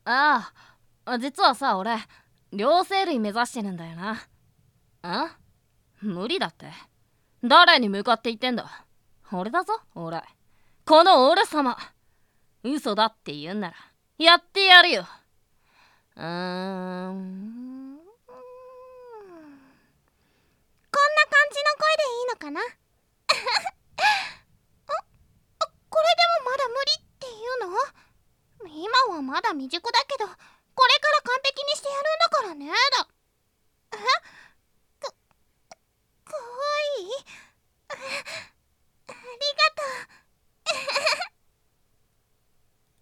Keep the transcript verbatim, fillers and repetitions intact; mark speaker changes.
Speaker 1: ああ、実はさ、俺両生類目指してるんだよな。あ、無理だって。誰に向かって言ってんだ。俺だぞ、俺。この俺様。嘘だって言うんならやってやるよ。うーん、こんな
Speaker 2: 感じの声でいいのかな。あ、これでもまだ無理っていうの？今はまだ未熟だけど